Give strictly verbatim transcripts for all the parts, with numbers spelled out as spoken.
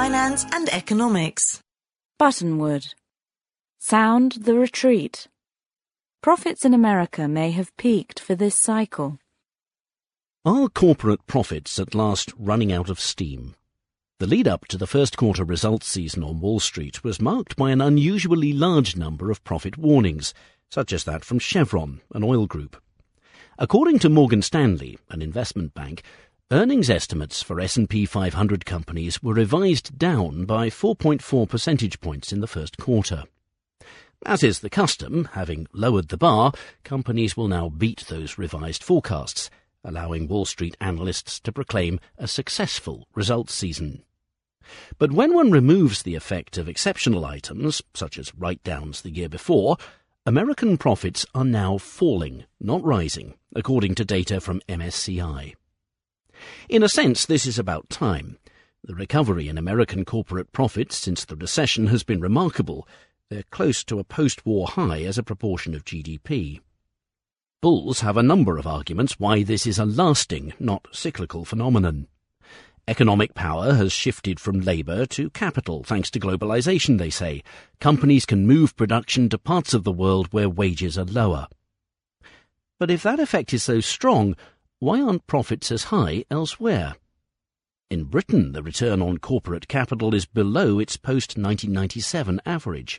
finance and economics. Buttonwood. Sound the retreat. Profits in America may have peaked for this cycle. Are corporate profits at last running out of steam? The lead-up to the first quarter results season on Wall Street was marked by an unusually large number of profit warnings, such as that from Chevron, an oil group. According to Morgan Stanley, an investment bank, earnings estimates for S and P five hundred companies were revised down by four point four percentage points in the first quarter. As is the custom, having lowered the bar, companies will now beat those revised forecasts, allowing Wall Street analysts to proclaim a successful results season. But when one removes the effect of exceptional items, such as write-downs the year before, American profits are now falling, not rising, according to data from M S C I. In a sense, this is about time. The recovery in American corporate profits since the recession has been remarkable. They're close to a post-war high as a proportion of G D P. Bulls have a number of arguments why this is a lasting, not cyclical phenomenon. Economic power has shifted from labour to capital thanks to globalisation, they say. Companies can move production to parts of the world where wages are lower. But if that effect is so strong, why aren't profits as high elsewhere? In Britain, the return on corporate capital is below its post nineteen ninety-seven average.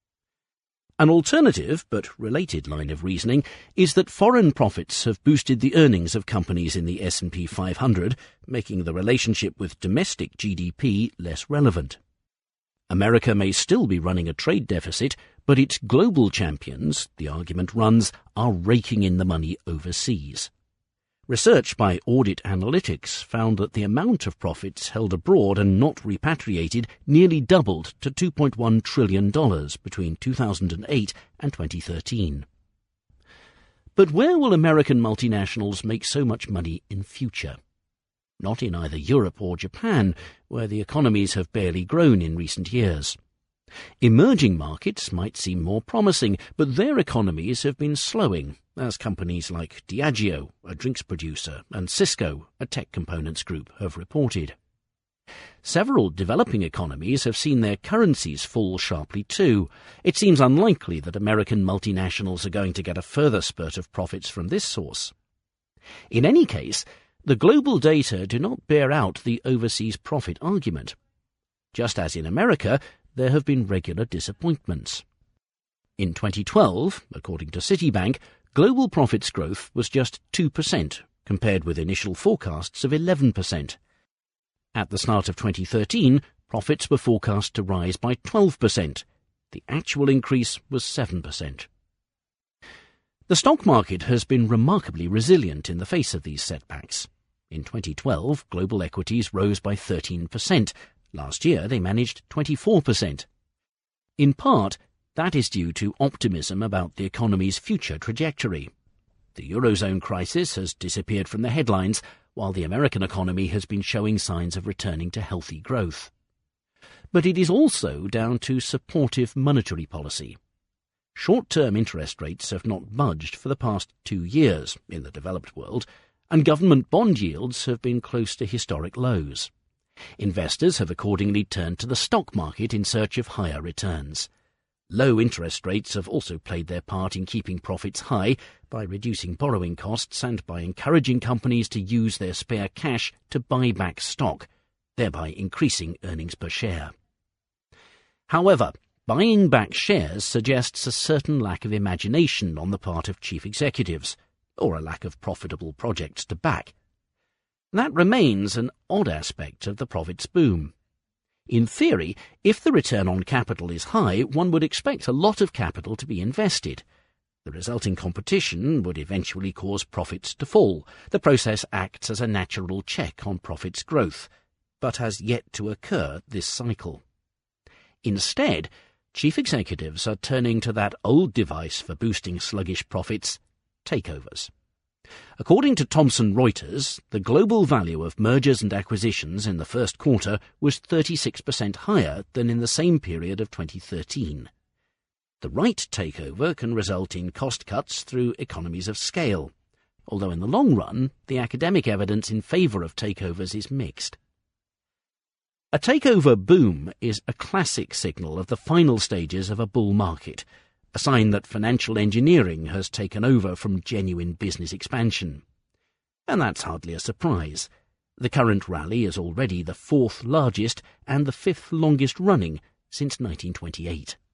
An alternative, but related line of reasoning is that foreign profits have boosted the earnings of companies in the S and P five hundred, making the relationship with domestic G D P less relevant. America may still be running a trade deficit, but its global champions, the argument runs, are raking in the money overseas. Research by Audit Analytics found that the amount of profits held abroad and not repatriated nearly doubled to two point one trillion dollars between two thousand eight and twenty thirteen. But where will American multinationals make so much money in future? Not in either Europe or Japan, where the economies have barely grown in recent years. Emerging markets might seem more promising, but their economies have been slowing, as companies like Diageo, a drinks producer, and Cisco, a tech components group, have reported. Several developing economies have seen their currencies fall sharply too. It seems unlikely that American multinationals are going to get a further spurt of profits from this source. In any case, the global data do not bear out the overseas profit argument. Just as in America, there have been regular disappointments. In twenty twelve, according to Citibank, global profits growth was just two percent, compared with initial forecasts of eleven percent. At the start of twenty thirteen, profits were forecast to rise by twelve percent. The actual increase was seven percent. The stock market has been remarkably resilient in the face of these setbacks. In twenty twelve, global equities rose by thirteen percent. Last year they managed twenty-four percent. In part, that is due to optimism about the economy's future trajectory. The Eurozone crisis has disappeared from the headlines, while the American economy has been showing signs of returning to healthy growth. But it is also down to supportive monetary policy. Short-term interest rates have not budged for the past two years in the developed world, and government bond yields have been close to historic lows. Investors have accordingly turned to the stock market in search of higher returns. Low interest rates have also played their part in keeping profits high by reducing borrowing costs and by encouraging companies to use their spare cash to buy back stock, thereby increasing earnings per share. However, buying back shares suggests a certain lack of imagination on the part of chief executives, or a lack of profitable projects to back. That remains an odd aspect of the profits boom. In theory, if the return on capital is high, one would expect a lot of capital to be invested. The resulting competition would eventually cause profits to fall. The process acts as a natural check on profits growth, but has yet to occur this cycle. Instead, chief executives are turning to that old device for boosting sluggish profits, takeovers. According to Thomson Reuters, the global value of mergers and acquisitions in the first quarter was thirty-six percent higher than in the same period of twenty thirteen. The right takeover can result in cost cuts through economies of scale, although in the long run, the academic evidence in favour of takeovers is mixed. A takeover boom is a classic signal of the final stages of a bull market, a sign that financial engineering has taken over from genuine business expansion. And that's hardly a surprise. The current rally is already the fourth largest and the fifth longest running since nineteen twenty-eight.